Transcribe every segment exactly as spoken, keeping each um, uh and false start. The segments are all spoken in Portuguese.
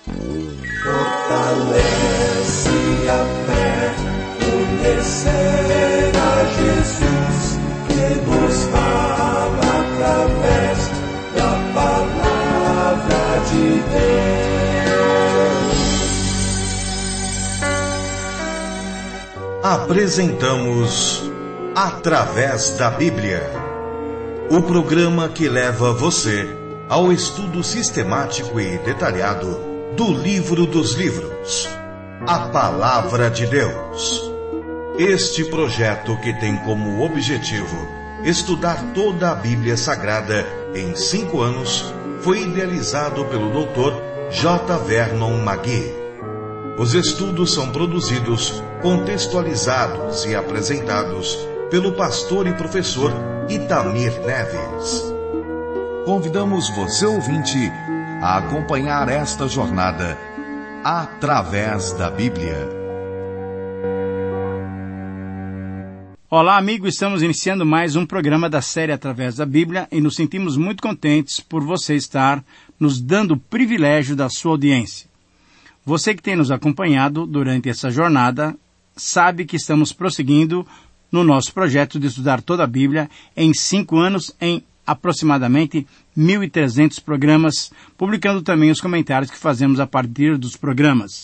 Fortalece a fé, conhecer a Jesus, que nos fala através da palavra de Deus. Apresentamos Através da Bíblia, o programa que leva você ao estudo sistemático e detalhado do livro dos livros, a Palavra de Deus. Este projeto, que tem como objetivo estudar toda a Bíblia Sagrada em cinco anos, foi idealizado pelo doutor J. Vernon McGee. Os estudos são produzidos, contextualizados e apresentados pelo pastor e professor Itamir Neves. Convidamos você, ouvinte, a acompanhar esta jornada através da Bíblia. Olá, amigo, estamos iniciando mais um programa da série Através da Bíblia e nos sentimos muito contentes por você estar nos dando o privilégio da sua audiência. Você que tem nos acompanhado durante essa jornada sabe que estamos prosseguindo no nosso projeto de estudar toda a Bíblia em cinco anos em aproximadamente mil e trezentos programas, publicando também os comentários que fazemos a partir dos programas.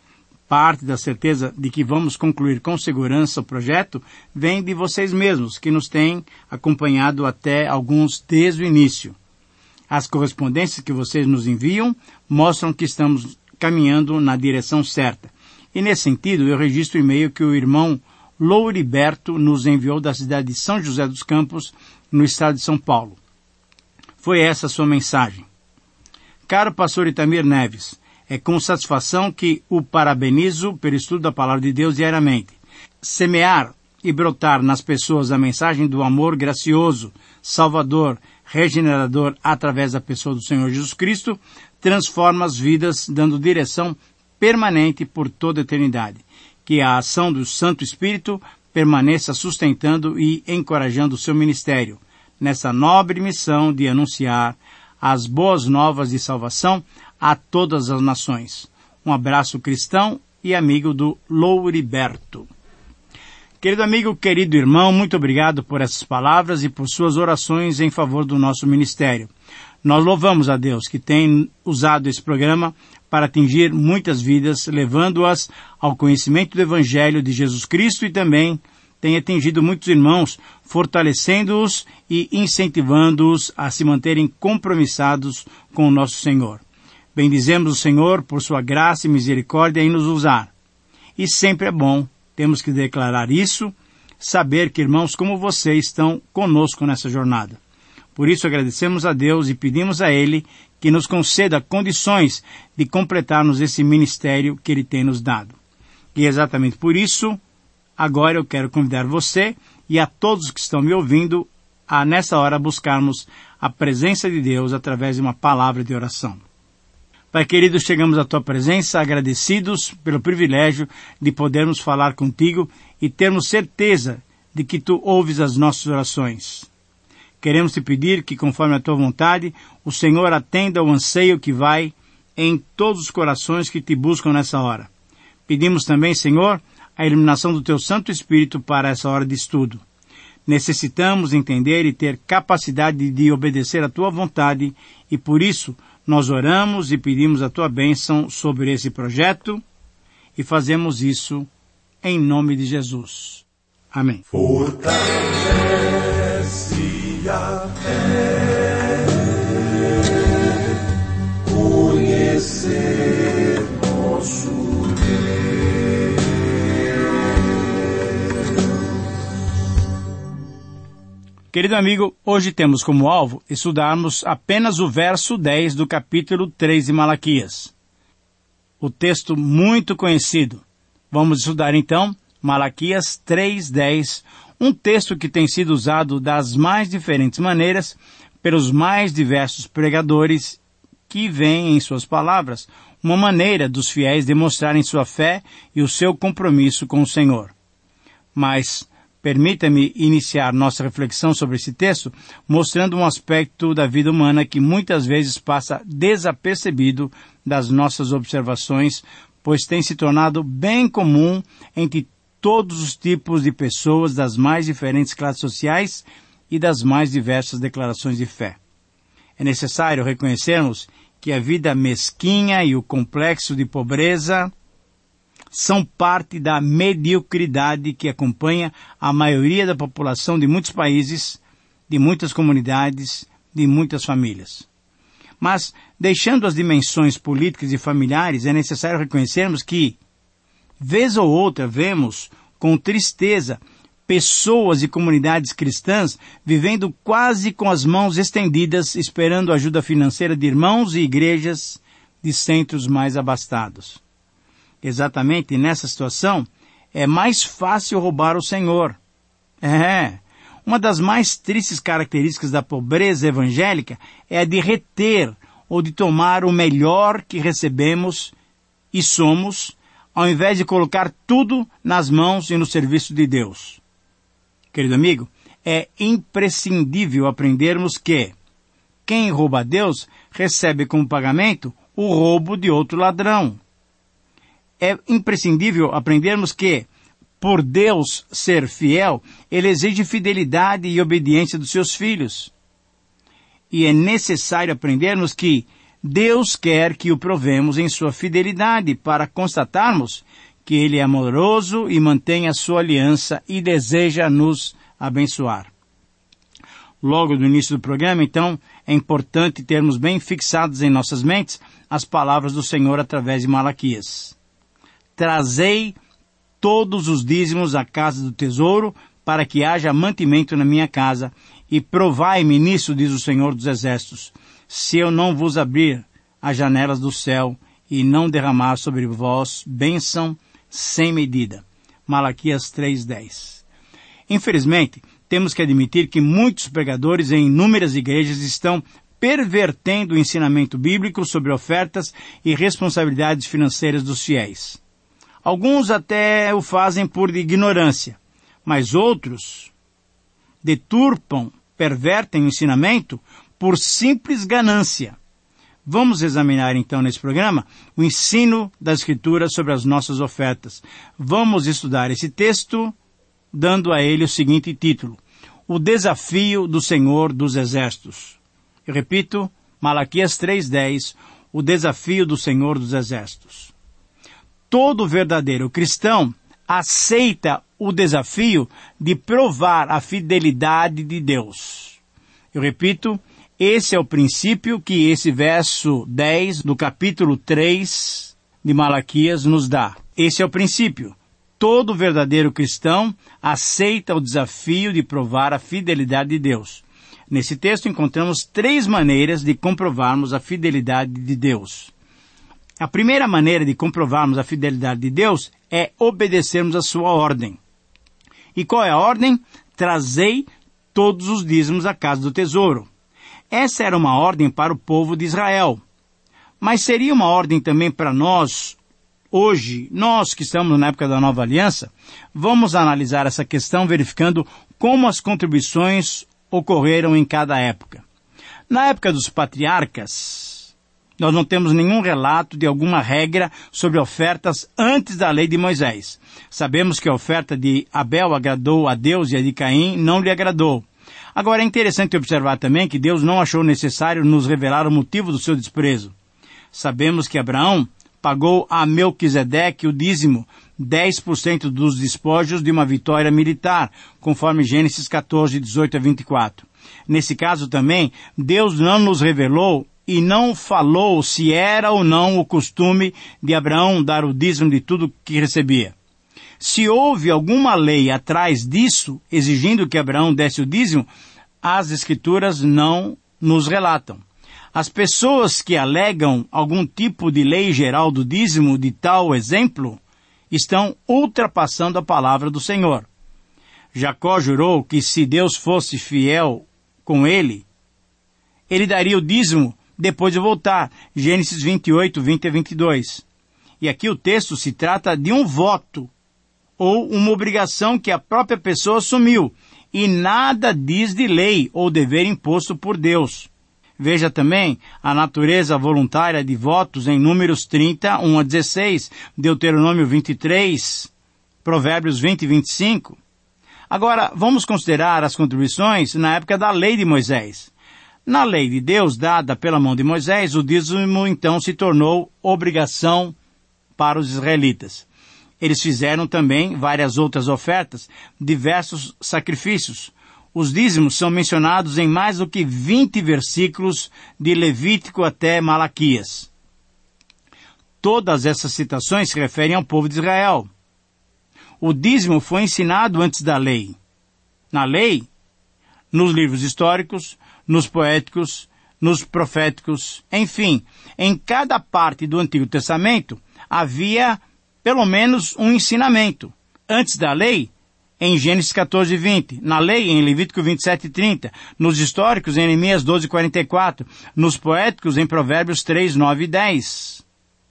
Parte da certeza de que vamos concluir com segurança o projeto vem de vocês mesmos, que nos têm acompanhado até alguns desde o início. As correspondências que vocês nos enviam mostram que estamos caminhando na direção certa. E nesse sentido, eu registro o e-mail que o irmão Louriberto nos enviou da cidade de São José dos Campos, no estado de São Paulo. Foi essa a sua mensagem. Caro pastor Itamir Neves, é com satisfação que o parabenizo pelo estudo da Palavra de Deus diariamente. Semear e brotar nas pessoas a mensagem do amor gracioso, salvador, regenerador através da pessoa do Senhor Jesus Cristo, transforma as vidas, dando direção permanente por toda a eternidade. Que a ação do Santo Espírito permaneça sustentando e encorajando o seu ministério, nessa nobre missão de anunciar as boas novas de salvação a todas as nações. Um abraço cristão e amigo do Louriberto. Querido amigo, querido irmão, muito obrigado por essas palavras e por suas orações em favor do nosso ministério. Nós louvamos a Deus que tem usado esse programa para atingir muitas vidas, levando-as ao conhecimento do Evangelho de Jesus Cristo e também tem atingido muitos irmãos, fortalecendo-os e incentivando-os a se manterem compromissados com o nosso Senhor. Bendizemos o Senhor por sua graça e misericórdia em nos usar. E sempre é bom, temos que declarar isso, saber que irmãos como você estão conosco nessa jornada. Por isso agradecemos a Deus e pedimos a Ele que nos conceda condições de completarmos esse ministério que Ele tem nos dado. E exatamente por isso, agora eu quero convidar você e a todos que estão me ouvindo a, nessa hora, buscarmos a presença de Deus através de uma palavra de oração. Pai querido, chegamos à Tua presença agradecidos pelo privilégio de podermos falar contigo e termos certeza de que Tu ouves as nossas orações. Queremos te pedir que, conforme a Tua vontade, o Senhor atenda ao anseio que vai em todos os corações que Te buscam nessa hora. Pedimos também, Senhor, a iluminação do Teu Santo Espírito para essa hora de estudo. Necessitamos entender e ter capacidade de obedecer à Tua vontade e, por isso, nós oramos e pedimos a Tua bênção sobre esse projeto e fazemos isso em nome de Jesus. Amém. Fortalece a fé, conhecer nosso Deus. Querido amigo, hoje temos como alvo estudarmos apenas o verso dez do capítulo três de Malaquias. O texto muito conhecido. Vamos estudar então Malaquias três, dez, um texto que tem sido usado das mais diferentes maneiras pelos mais diversos pregadores que veem em suas palavras uma maneira dos fiéis demonstrarem sua fé e o seu compromisso com o Senhor. Mas, Permita-me iniciar nossa reflexão sobre esse texto mostrando um aspecto da vida humana que muitas vezes passa desapercebido das nossas observações, pois tem se tornado bem comum entre todos os tipos de pessoas das mais diferentes classes sociais e das mais diversas declarações de fé. É necessário reconhecermos que a vida mesquinha e o complexo de pobreza são parte da mediocridade que acompanha a maioria da população de muitos países, de muitas comunidades, de muitas famílias. Mas, deixando as dimensões políticas e familiares, é necessário reconhecermos que, vez ou outra, vemos com tristeza pessoas e comunidades cristãs vivendo quase com as mãos estendidas, esperando a ajuda financeira de irmãos e igrejas de centros mais abastados. Exatamente nessa situação, é mais fácil roubar o Senhor. É, uma das mais tristes características da pobreza evangélica é a de reter ou de tomar o melhor que recebemos e somos, ao invés de colocar tudo nas mãos e no serviço de Deus. Querido amigo, é imprescindível aprendermos que quem rouba a Deus recebe como pagamento o roubo de outro ladrão. É imprescindível aprendermos que, por Deus ser fiel, Ele exige fidelidade e obediência dos seus filhos. E é necessário aprendermos que Deus quer que o provemos em sua fidelidade para constatarmos que Ele é amoroso e mantém a sua aliança e deseja nos abençoar. Logo no início do programa, então, é importante termos bem fixados em nossas mentes as palavras do Senhor através de Malaquias. Trazei todos os dízimos à casa do tesouro, para que haja mantimento na minha casa, e provai-me nisso, diz o Senhor dos Exércitos, se eu não vos abrir as janelas do céu e não derramar sobre vós bênção sem medida. Malaquias três, dez. Infelizmente, temos que admitir que muitos pregadores em inúmeras igrejas estão pervertendo o ensinamento bíblico sobre ofertas e responsabilidades financeiras dos fiéis. Alguns até o fazem por ignorância, mas outros deturpam, pervertem o ensinamento por simples ganância. Vamos examinar então nesse programa o ensino da Escritura sobre as nossas ofertas. Vamos estudar esse texto dando a ele o seguinte título: O desafio do Senhor dos Exércitos. Eu repito, Malaquias três, dez, o desafio do Senhor dos Exércitos. Todo verdadeiro cristão aceita o desafio de provar a fidelidade de Deus. Eu repito, esse é o princípio que esse verso dez do capítulo três de Malaquias nos dá. Esse é o princípio. Todo verdadeiro cristão aceita o desafio de provar a fidelidade de Deus. Nesse texto encontramos três maneiras de comprovarmos a fidelidade de Deus. A primeira maneira de comprovarmos a fidelidade de Deus é obedecermos a sua ordem. E qual é a ordem? Trazei todos os dízimos à casa do tesouro. Essa era uma ordem para o povo de Israel. Mas seria uma ordem também para nós, hoje, nós que estamos na época da Nova Aliança? Vamos analisar essa questão verificando como as contribuições ocorreram em cada época. Na época dos patriarcas, nós não temos nenhum relato de alguma regra sobre ofertas antes da lei de Moisés. Sabemos que a oferta de Abel agradou a Deus e a de Caim não lhe agradou. Agora é interessante observar também que Deus não achou necessário nos revelar o motivo do seu desprezo. Sabemos que Abraão pagou a Melquisedeque o dízimo, dez por cento dos despojos de uma vitória militar, conforme Gênesis catorze, dezoito a vinte e quatro. Nesse caso também, Deus não nos revelou e não falou se era ou não o costume de Abraão dar o dízimo de tudo que recebia. Se houve alguma lei atrás disso, exigindo que Abraão desse o dízimo, as Escrituras não nos relatam. As pessoas que alegam algum tipo de lei geral do dízimo de tal exemplo, estão ultrapassando a palavra do Senhor. Jacó jurou que se Deus fosse fiel com ele, ele daria o dízimo depois de voltar. Gênesis vinte e oito, vinte a vinte e dois. E aqui o texto se trata de um voto, ou uma obrigação que a própria pessoa assumiu, e nada diz de lei ou dever imposto por Deus. Veja também a natureza voluntária de votos em Números trinta, um a dezesseis, Deuteronômio vinte e três, Provérbios vinte e vinte e cinco. Agora, vamos considerar as contribuições na época da lei de Moisés. Na lei de Deus, dada pela mão de Moisés, o dízimo então se tornou obrigação para os israelitas. Eles fizeram também várias outras ofertas, diversos sacrifícios. Os dízimos são mencionados em mais do que vinte versículos de Levítico até Malaquias. Todas essas citações se referem ao povo de Israel. O dízimo foi ensinado antes da lei. Na lei, nos livros históricos, nos poéticos, nos proféticos, enfim, em cada parte do Antigo Testamento havia pelo menos um ensinamento. Antes da lei, em Gênesis catorze, vinte, na lei, em Levítico vinte e sete, trinta, nos históricos, em Neemias doze, quarenta e quatro, nos poéticos, em Provérbios três, nove e dez.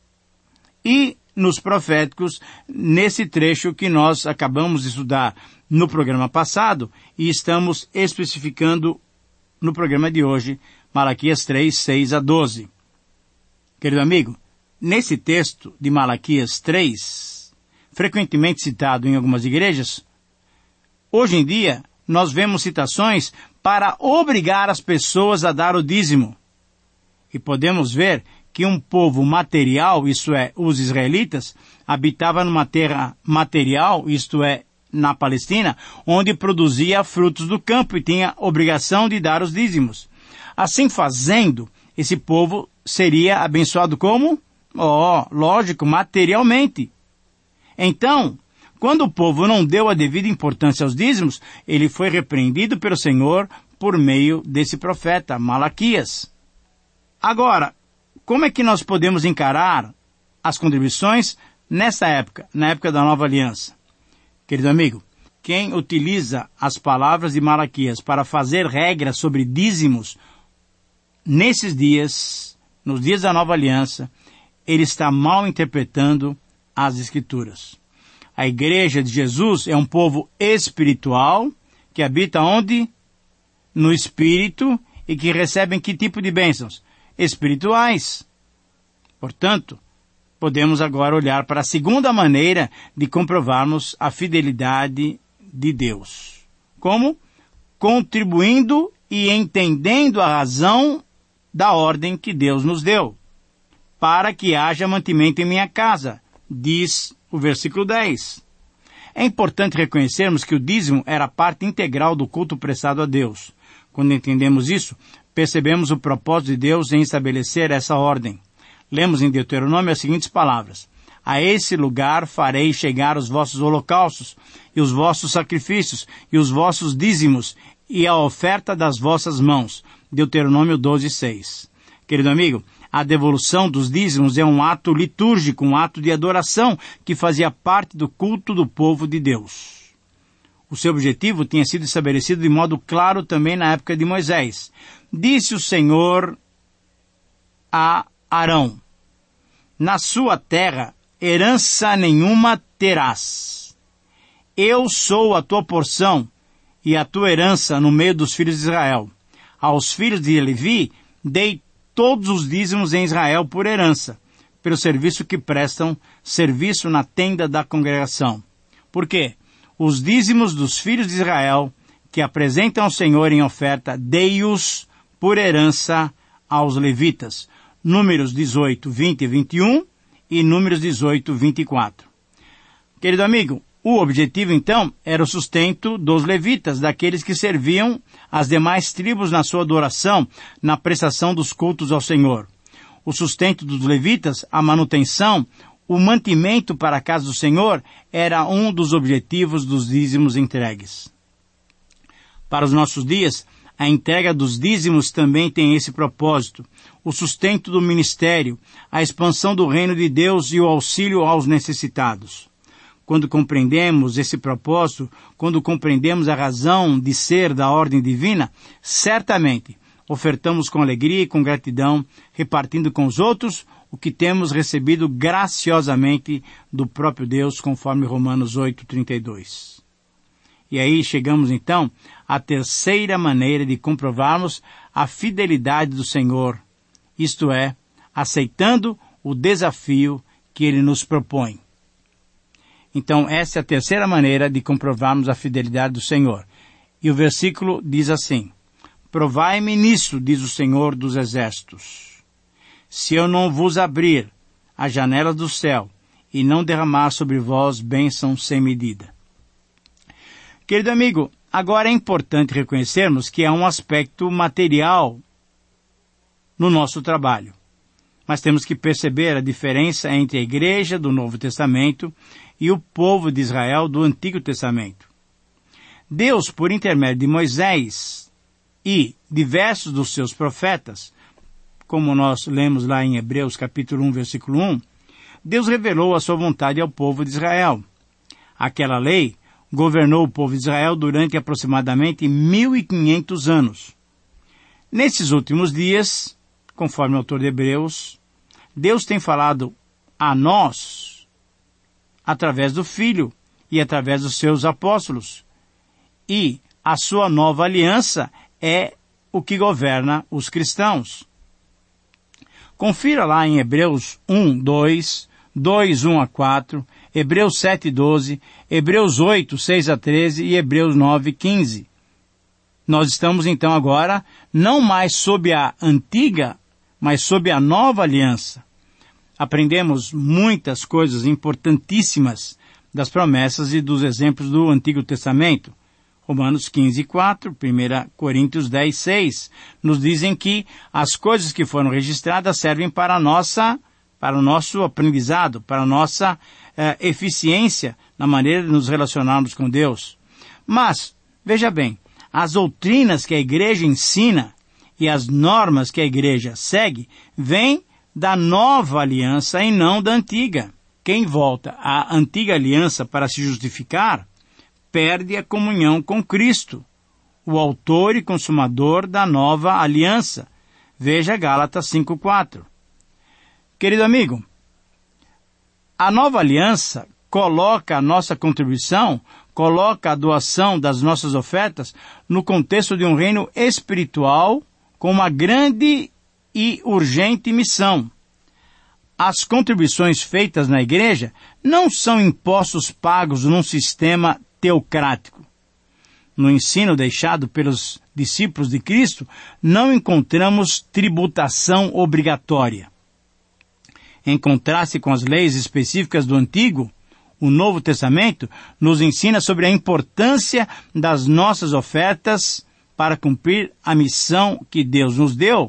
E nos proféticos, nesse trecho que nós acabamos de estudar no programa passado, e estamos especificando no programa de hoje, Malaquias três, seis a doze. Querido amigo, nesse texto de Malaquias três, frequentemente citado em algumas igrejas, hoje em dia nós vemos citações para obrigar as pessoas a dar o dízimo. E podemos ver que um povo material, isto é, os israelitas, habitava numa terra material, isto é, na Palestina, onde produzia frutos do campo e tinha obrigação de dar os dízimos. Assim fazendo, esse povo seria abençoado como? Oh, lógico, materialmente. Então, quando o povo não deu a devida importância aos dízimos, ele foi repreendido pelo Senhor por meio desse profeta, Malaquias. Agora, como é que nós podemos encarar as contribuições nessa época, na época da Nova Aliança? Querido amigo, quem utiliza as palavras de Malaquias para fazer regras sobre dízimos, nesses dias, nos dias da Nova Aliança, ele está mal interpretando as Escrituras. A Igreja de Jesus é um povo espiritual, que habita onde? No Espírito, e que recebem que tipo de bênçãos? Espirituais. Portanto, podemos agora olhar para a segunda maneira de comprovarmos a fidelidade de Deus. Como? Contribuindo e entendendo a razão da ordem que Deus nos deu, para que haja mantimento em minha casa, diz o versículo dez. É importante reconhecermos que o dízimo era parte integral do culto prestado a Deus. Quando entendemos isso, percebemos o propósito de Deus em estabelecer essa ordem. Lemos em Deuteronômio as seguintes palavras: a esse lugar farei chegar os vossos holocaustos, e os vossos sacrifícios, e os vossos dízimos, e a oferta das vossas mãos. Deuteronômio doze, seis. Querido amigo, a devolução dos dízimos é um ato litúrgico, um ato de adoração que fazia parte do culto do povo de Deus. O seu objetivo tinha sido estabelecido de modo claro também na época de Moisés. Disse o Senhor a Arão: na sua terra herança nenhuma terás. Eu sou a tua porção e a tua herança no meio dos filhos de Israel. Aos filhos de Levi dei todos os dízimos em Israel por herança, pelo serviço que prestam, serviço na tenda da congregação. Por quê? Os dízimos dos filhos de Israel, que apresentam ao Senhor em oferta, dei-os por herança aos levitas. Números dezoito, vinte e vinte e um e Números dezoito, vinte e quatro. Querido amigo, o objetivo então era o sustento dos levitas, daqueles que serviam as demais tribos na sua adoração, na prestação dos cultos ao Senhor. O sustento dos levitas, a manutenção, o mantimento para a casa do Senhor era um dos objetivos dos dízimos entregues. Para os nossos dias, a entrega dos dízimos também tem esse propósito: o sustento do ministério, a expansão do reino de Deus e o auxílio aos necessitados. Quando compreendemos esse propósito, quando compreendemos a razão de ser da ordem divina, certamente ofertamos com alegria e com gratidão, repartindo com os outros o que temos recebido graciosamente do próprio Deus, conforme Romanos oito, trinta e dois. E aí chegamos então à terceira maneira de comprovarmos a fidelidade do Senhor, isto é, aceitando o desafio que Ele nos propõe. Então, essa é a terceira maneira de comprovarmos a fidelidade do Senhor. E o versículo diz assim: provai-me nisso, diz o Senhor dos Exércitos, se eu não vos abrir as janelas do céu e não derramar sobre vós bênçãos sem medida. Querido amigo, agora é importante reconhecermos que há um aspecto material no nosso trabalho. Mas temos que perceber a diferença entre a igreja do Novo Testamento e o povo de Israel do Antigo Testamento. Deus, por intermédio de Moisés e diversos dos seus profetas, como nós lemos lá em Hebreus capítulo um, versículo um, Deus revelou a sua vontade ao povo de Israel. Aquela lei governou o povo de Israel durante aproximadamente mil e quinhentos anos. Nesses últimos dias, conforme o autor de Hebreus, Deus tem falado a nós através do Filho e através dos seus apóstolos. E a sua nova aliança é o que governa os cristãos. Confira lá em Hebreus um, dois, dois, um a quatro, Hebreus sete, doze, Hebreus oito, seis a treze e Hebreus nove, quinze. Nós estamos então agora não mais sob a antiga, mas sob a nova aliança. Aprendemos muitas coisas importantíssimas das promessas e dos exemplos do Antigo Testamento. Romanos quinze, quatro, primeira Coríntios dez, seis, nos dizem que as coisas que foram registradas servem para a nossa, para o nosso aprendizado, para a nossa eh, eficiência na maneira de nos relacionarmos com Deus. Mas, veja bem, as doutrinas que a igreja ensina e as normas que a igreja segue vêm da nova aliança e não da antiga. Quem volta à antiga aliança para se justificar, perde a comunhão com Cristo, o autor e consumador da nova aliança. Veja Gálatas cinco, quatro. Querido amigo, a nova aliança coloca a nossa contribuição, coloca a doação das nossas ofertas no contexto de um reino espiritual com uma grande e urgente missão. As contribuições feitas na igreja não são impostos pagos num sistema teocrático. No ensino deixado pelos discípulos de Cristo, não encontramos tributação obrigatória. Em contraste com as leis específicas do Antigo, o Novo Testamento nos ensina sobre a importância das nossas ofertas para cumprir a missão que Deus nos deu,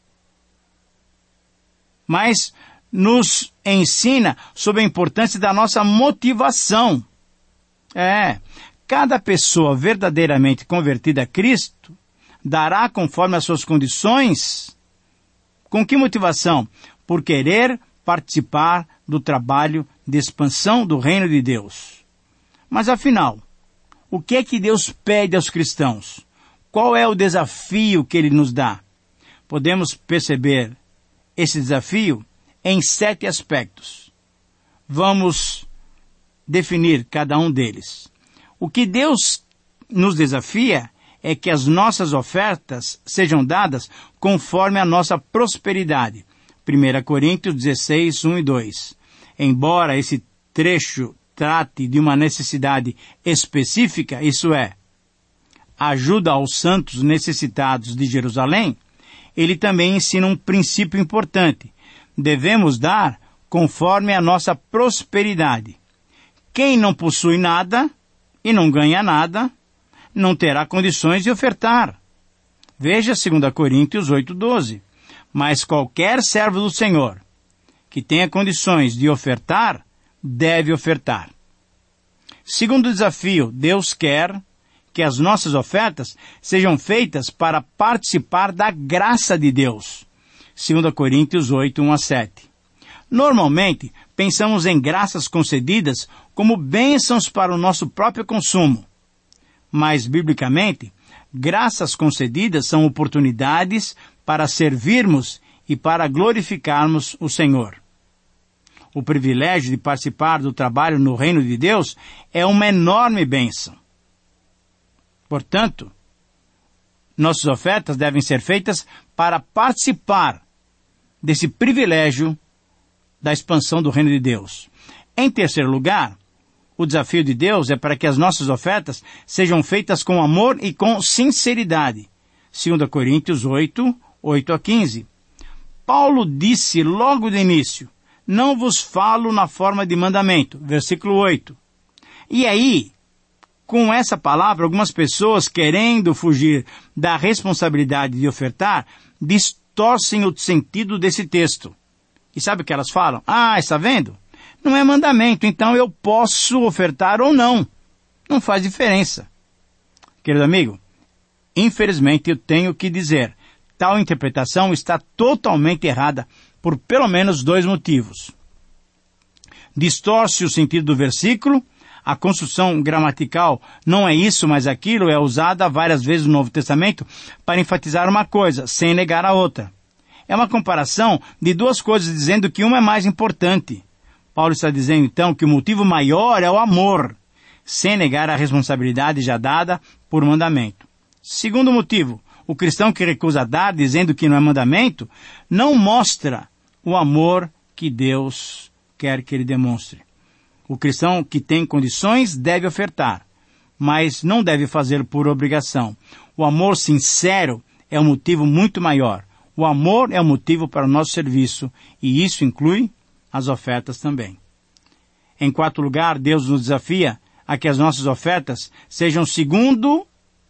mas nos ensina sobre a importância da nossa motivação. É, cada pessoa verdadeiramente convertida a Cristo dará conforme as suas condições. Com que motivação? Por querer participar do trabalho de expansão do reino de Deus. Mas afinal, o que é que Deus pede aos cristãos? Qual é o desafio que Ele nos dá? Podemos perceber esse desafio em sete aspectos. Vamos definir cada um deles. O que Deus nos desafia é que as nossas ofertas sejam dadas conforme a nossa prosperidade. primeira Coríntios dezesseis, um e dois. Embora esse trecho trate de uma necessidade específica, isso é, ajuda aos santos necessitados de Jerusalém, ele também ensina um princípio importante. Devemos dar conforme a nossa prosperidade. Quem não possui nada e não ganha nada, não terá condições de ofertar. Veja segunda Coríntios oito, doze. Mas qualquer servo do Senhor que tenha condições de ofertar, deve ofertar. Segundo desafio, Deus quer que as nossas ofertas sejam feitas para participar da graça de Deus. segunda Coríntios oito, um a sete. Normalmente, pensamos em graças concedidas como bênçãos para o nosso próprio consumo. Mas, biblicamente, graças concedidas são oportunidades para servirmos e para glorificarmos o Senhor. O privilégio de participar do trabalho no reino de Deus é uma enorme bênção. Portanto, nossas ofertas devem ser feitas para participar desse privilégio da expansão do reino de Deus. Em terceiro lugar, o desafio de Deus é para que as nossas ofertas sejam feitas com amor e com sinceridade. Segunda Coríntios oito, oito a quinze. Paulo disse logo do início, não vos falo na forma de mandamento. Versículo oito. E aí, com essa palavra, algumas pessoas, querendo fugir da responsabilidade de ofertar, distorcem o sentido desse texto. E sabe o que elas falam? Ah, está vendo? Não é mandamento, então eu posso ofertar ou não. Não faz diferença. Querido amigo, infelizmente eu tenho que dizer, tal interpretação está totalmente errada por pelo menos dois motivos. Distorce o sentido do versículo, a construção gramatical não é isso, mas aquilo é usada várias vezes no Novo Testamento para enfatizar uma coisa, sem negar a outra. É uma comparação de duas coisas, dizendo que uma é mais importante. Paulo está dizendo, então, que o motivo maior é o amor, sem negar a responsabilidade já dada por mandamento. Segundo motivo, o cristão que recusa dar, dizendo que não é mandamento, não mostra o amor que Deus quer que ele demonstre. O cristão que tem condições deve ofertar, mas não deve fazer por obrigação. O amor sincero é um motivo muito maior. O amor é o motivo para o nosso serviço, e isso inclui as ofertas também. Em quarto lugar, Deus nos desafia a que as nossas ofertas sejam segundo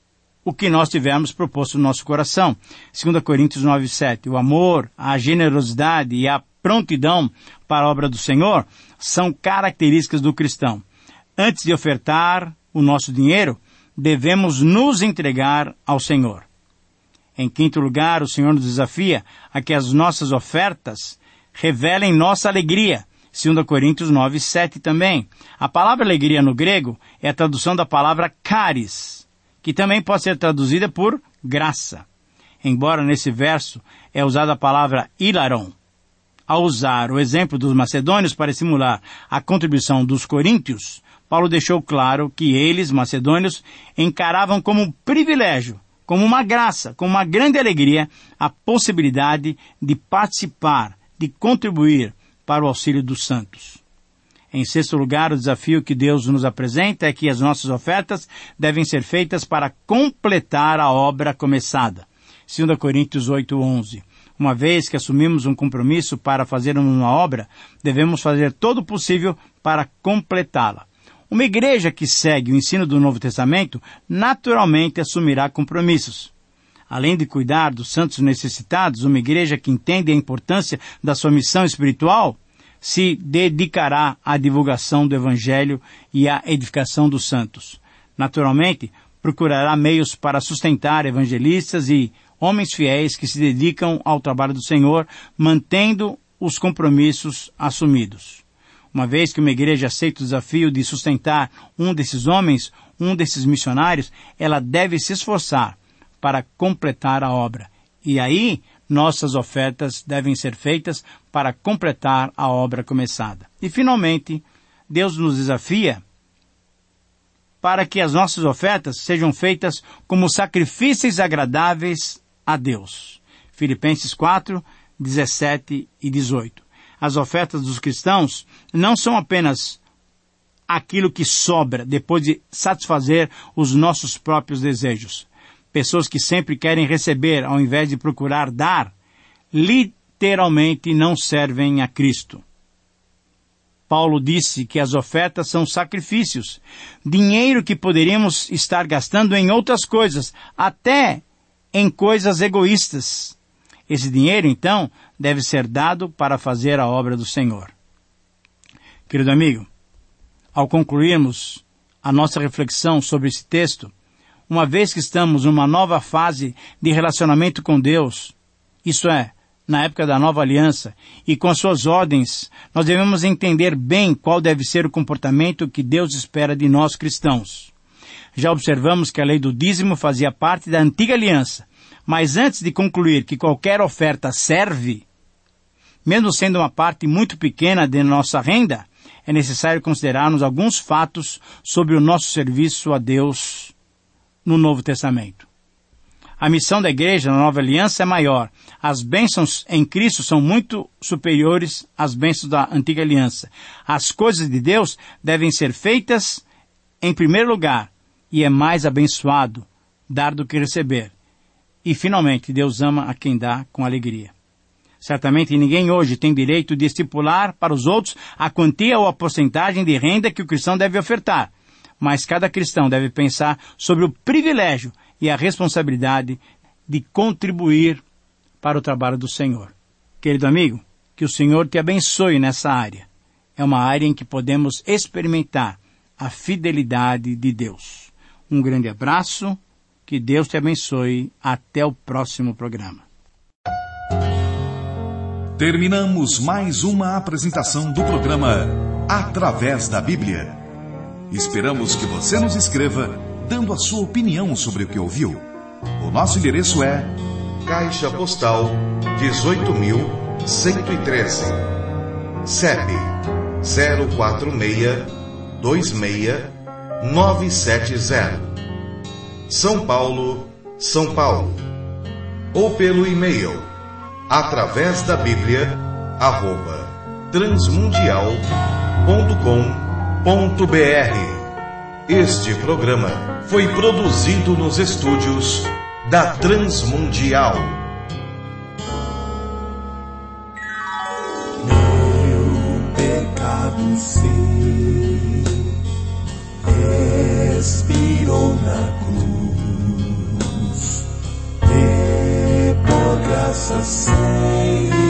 o que nós tivermos proposto no nosso coração. Segunda Coríntios nove, sete. O amor, a generosidade e a prontidão para a obra do Senhor são características do cristão. Antes de ofertar o nosso dinheiro, devemos nos entregar ao Senhor. Em quinto lugar, o Senhor nos desafia a que as nossas ofertas revelem nossa alegria. Segunda Coríntios nove, sete também. A palavra alegria no grego é a tradução da palavra charis, que também pode ser traduzida por graça. Embora nesse verso é usada a palavra hilaron. Ao usar o exemplo dos macedônios para simular a contribuição dos coríntios, Paulo deixou claro que eles, macedônios, encaravam como um privilégio, como uma graça, como uma grande alegria, a possibilidade de participar, de contribuir para o auxílio dos santos. Em sexto lugar, o desafio que Deus nos apresenta é que as nossas ofertas devem ser feitas para completar a obra começada. Segunda Coríntios oito, onze. Uma vez que assumimos um compromisso para fazer uma obra, devemos fazer todo o possível para completá-la. Uma igreja que segue o ensino do Novo Testamento naturalmente assumirá compromissos. Além de cuidar dos santos necessitados, uma igreja que entende a importância da sua missão espiritual se dedicará à divulgação do Evangelho e à edificação dos santos. Naturalmente, procurará meios para sustentar evangelistas e homens fiéis que se dedicam ao trabalho do Senhor, mantendo os compromissos assumidos. Uma vez que uma igreja aceita o desafio de sustentar um desses homens, um desses missionários, ela deve se esforçar para completar a obra. E aí, nossas ofertas devem ser feitas para completar a obra começada. E, finalmente, Deus nos desafia para que as nossas ofertas sejam feitas como sacrifícios agradáveis a Deus. Filipenses quatro, dezessete e dezoito. As ofertas dos cristãos não são apenas aquilo que sobra depois de satisfazer os nossos próprios desejos. Pessoas que sempre querem receber ao invés de procurar dar, literalmente não servem a Cristo. Paulo disse que as ofertas são sacrifícios, dinheiro que poderíamos estar gastando em outras coisas, até em coisas egoístas. Esse dinheiro, então, deve ser dado para fazer a obra do Senhor. Querido amigo, ao concluirmos a nossa reflexão sobre esse texto, uma vez que estamos numa nova fase de relacionamento com Deus, isso é, na época da nova aliança, e com suas ordens, nós devemos entender bem qual deve ser o comportamento que Deus espera de nós cristãos. Já observamos que a lei do dízimo fazia parte da antiga aliança, Mas antes de concluir que qualquer oferta serve, mesmo sendo uma parte muito pequena de nossa renda, é necessário considerarmos alguns fatos sobre o nosso serviço a Deus no Novo Testamento. A missão da igreja na Nova Aliança é maior. As bênçãos em Cristo são muito superiores às bênçãos da Antiga Aliança. As coisas de Deus devem ser feitas em primeiro lugar, e é mais abençoado dar do que receber. E, finalmente, Deus ama a quem dá com alegria. Certamente ninguém hoje tem direito de estipular para os outros a quantia ou a porcentagem de renda que o cristão deve ofertar. Mas cada cristão deve pensar sobre o privilégio e a responsabilidade de contribuir para o trabalho do Senhor. Querido amigo, que o Senhor te abençoe nessa área. É uma área em que podemos experimentar a fidelidade de Deus. Um grande abraço, que Deus te abençoe. Até o próximo programa. Terminamos mais uma apresentação do programa Através da Bíblia. Esperamos que você nos escreva, dando a sua opinião sobre o que ouviu. O nosso endereço é Caixa Postal dezoito mil cento e treze, C E P zero quatro seis dois seis nove sete zero, São Paulo, São Paulo. Ou pelo e-mail através da Bíblia arroba transmundial ponto com ponto br. Este programa foi produzido nos estúdios da Transmundial. Meu pecado sei, expirou na cruz, e por graça sei.